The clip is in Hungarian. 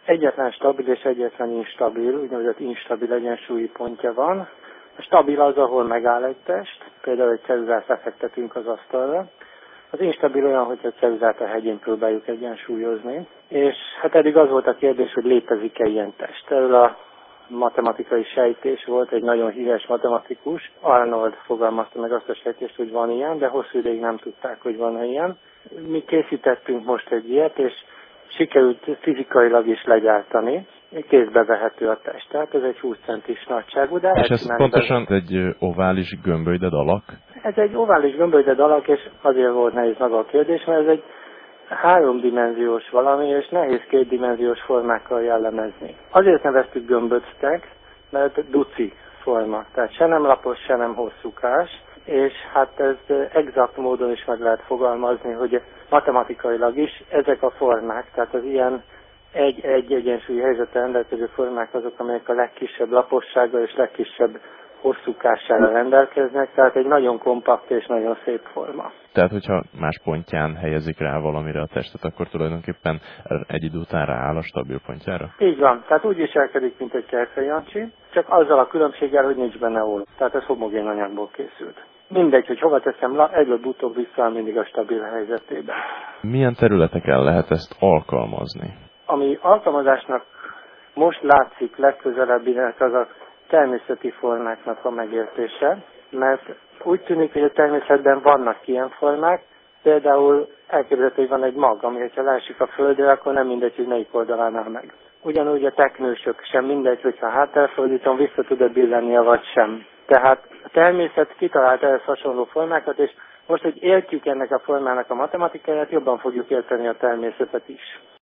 egyetlen stabil és egyetlen instabil, úgynevezett instabil egyensúlyi pontja van. A stabil az, ahol megáll egy test, például egy ceruzát lefektetünk az asztalra. Az instabil olyan, hogy a ceruzát a hegyén próbáljuk egyensúlyozni. És hát eddig az volt a kérdés, hogy létezik-e ilyen test. Erről a matematikai sejtés volt, egy nagyon híres matematikus. Arnold fogalmazta meg azt a sejtést, hogy van ilyen, de hosszú ideig nem tudták, hogy van ilyen. Mi készítettünk most egy ilyet, és sikerült fizikailag is legyártani. Kézbe vehető a test, tehát ez egy 20 centis nagyságú, de és ez pontosan egy ovális gömbölyded alak? Ez egy ovális gömbölyded alak, és azért volt nehéz maga a kérdés, mert ez egy 3-dimenziós valami, és nehéz 2-dimenziós formákkal jellemezni. Azért neveztük gömböcnek, mert duci forma, tehát se nem lapos, se nem hosszúkás, és hát ez exakt módon is meg lehet fogalmazni, hogy matematikailag is ezek a formák, tehát az ilyen egy egyensúlyi helyzetre rendelkező formák azok, amelyek a legkisebb lapossággal és legkisebb hosszúkással rendelkeznek, tehát egy nagyon kompakt és nagyon szép forma. Tehát, hogyha más pontján helyezik rá valamire a testet, akkor tulajdonképpen egy idő után rááll a stabil pontjára? Így van, tehát úgy viselkedik, mint egy Kerkely-Jancsi, csak azzal a különbséggel, hogy nincs benne ól. Tehát ez homogén anyagból készült. Mindegy, hogy hova teszem, előbb-utóbb visszaáll mindig a stabil helyzetébe. Milyen területeken lehet ezt alkalmazni? Ami alkalmazásnak most látszik legközelebbinek, az a természeti formáknak a megértése, mert úgy tűnik, hogy a természetben vannak ilyen formák, például elképzelhető, hogy van egy mag, ami ha leesik a földre, akkor nem mindegy, hogy melyik oldalán áll meg. Ugyanúgy a teknősök sem mindegy, hogyha hátelfordítom, vissza tud-e billennie vagy sem. Tehát a természet kitalált ehhez hasonló formákat, és most, hogy értjük ennek a formának a matematikáját, jobban fogjuk érteni a természetet is.